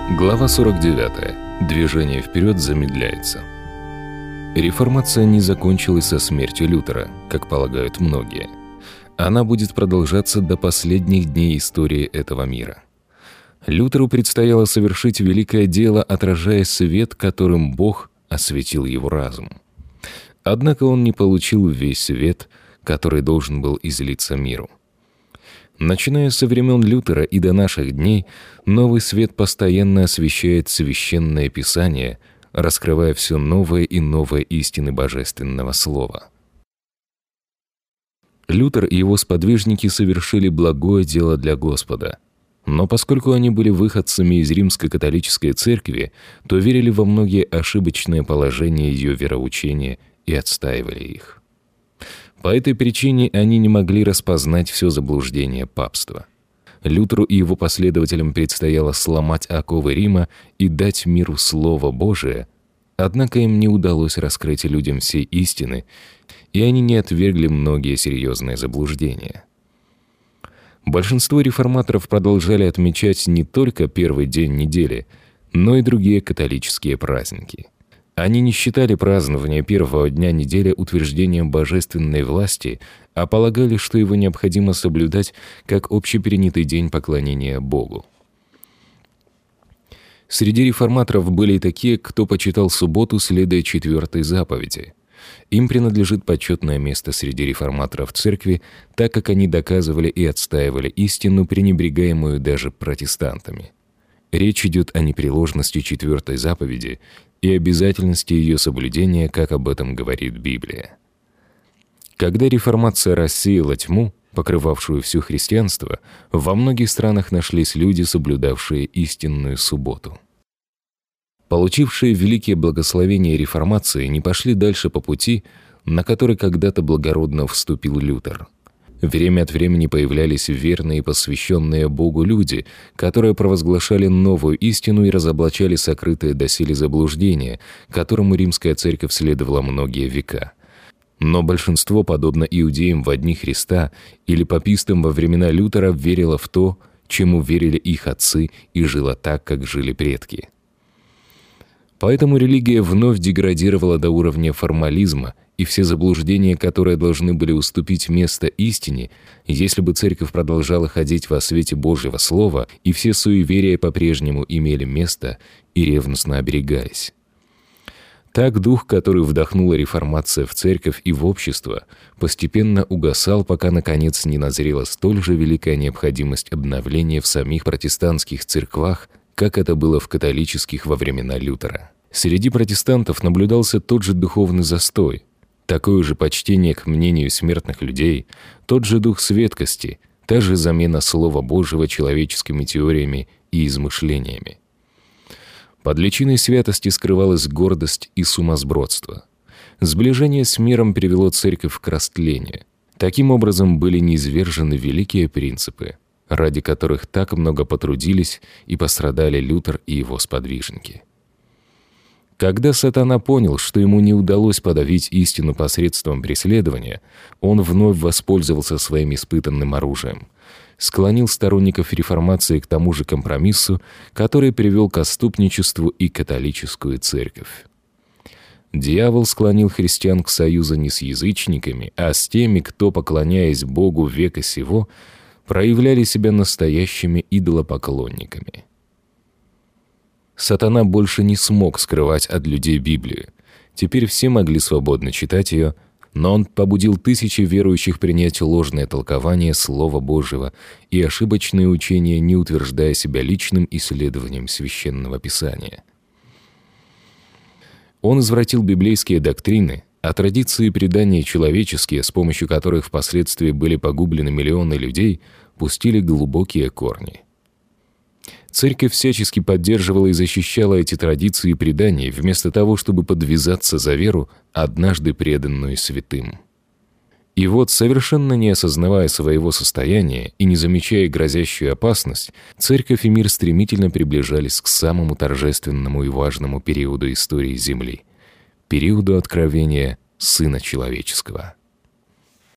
Глава 49. Движение вперед замедляется. Реформация не закончилась со смертью Лютера, как полагают многие. Она будет продолжаться до последних дней истории этого мира. Лютеру предстояло совершить великое дело, отражая свет, которым Бог осветил его разум. Однако он не получил весь свет, который должен был излиться миру. Начиная со времен Лютера и до наших дней, новый свет постоянно освещает Священное Писание, раскрывая все новые и новые истины Божественного Слова. Лютер и его сподвижники совершили благое дело для Господа. Но поскольку они были выходцами из Римской католической церкви, то верили во многие ошибочные положения ее вероучения и отстаивали их. По этой причине они не могли распознать все заблуждение папства. Лютеру и его последователям предстояло сломать оковы Рима и дать миру Слово Божие, однако им не удалось раскрыть людям всей истины, и они не отвергли многие серьезные заблуждения. Большинство реформаторов продолжали отмечать не только первый день недели, но и другие католические праздники. Они не считали празднование первого дня недели утверждением божественной власти, а полагали, что его необходимо соблюдать как общеперенятый день поклонения Богу. Среди реформаторов были и такие, кто почитал субботу, следуя 4-й заповеди. Им принадлежит почетное место среди реформаторов церкви, так как они доказывали и отстаивали истину, пренебрегаемую даже протестантами. Речь идет о непреложности 4-й заповеди и обязательности ее соблюдения, как об этом говорит Библия. Когда реформация рассеяла тьму, покрывавшую все христианство, во многих странах нашлись люди, соблюдавшие истинную субботу. Получившие великие благословения реформации не пошли дальше по пути, на который когда-то благородно вступил Лютер. Время от времени появлялись верные и посвященные Богу люди, которые провозглашали новую истину и разоблачали сокрытые доселе заблуждения, которому римская церковь следовала многие века. Но большинство, подобно иудеям во дни Христа или папистам во времена Лютера, верило в то, чему верили их отцы, и жило так, как жили предки. Поэтому религия вновь деградировала до уровня формализма, и все заблуждения, которые должны были уступить место истине, если бы церковь продолжала ходить во свете Божьего Слова, и все суеверия по-прежнему имели место и ревностно оберегались. Так дух, который вдохнула реформация в церковь и в общество, постепенно угасал, пока, наконец, не назрела столь же великая необходимость обновления в самих протестантских церквах, как это было в католических во времена Лютера. Среди протестантов наблюдался тот же духовный застой, такое же почтение к мнению смертных людей, тот же дух светкости, та же замена Слова Божьего человеческими теориями и измышлениями. Под личиной святости скрывалась гордость и сумасбродство. Сближение с миром привело церковь к растлению. Таким образом были низвержены великие принципы, ради которых так много потрудились и пострадали Лютер и его сподвижники. Когда сатана понял, что ему не удалось подавить истину посредством преследования, он вновь воспользовался своим испытанным оружием, склонил сторонников реформации к тому же компромиссу, который привел к отступничеству и католическую церковь. Дьявол склонил христиан к союзу не с язычниками, а с теми, кто, поклоняясь Богу века сего, проявляли себя настоящими идолопоклонниками. Сатана больше не смог скрывать от людей Библию. Теперь все могли свободно читать ее, но он побудил тысячи верующих принять ложное толкование Слова Божьего и ошибочные учения, не утверждая себя личным исследованием Священного Писания. Он извратил библейские доктрины, а традиции и предания человеческие, с помощью которых впоследствии были погублены миллионы людей, пустили глубокие корни. Церковь всячески поддерживала и защищала эти традиции и предания, вместо того, чтобы подвязаться за веру, однажды преданную святым. И вот, совершенно не осознавая своего состояния и не замечая грозящую опасность, церковь и мир стремительно приближались к самому торжественному и важному периоду истории Земли — периоду откровения Сына Человеческого.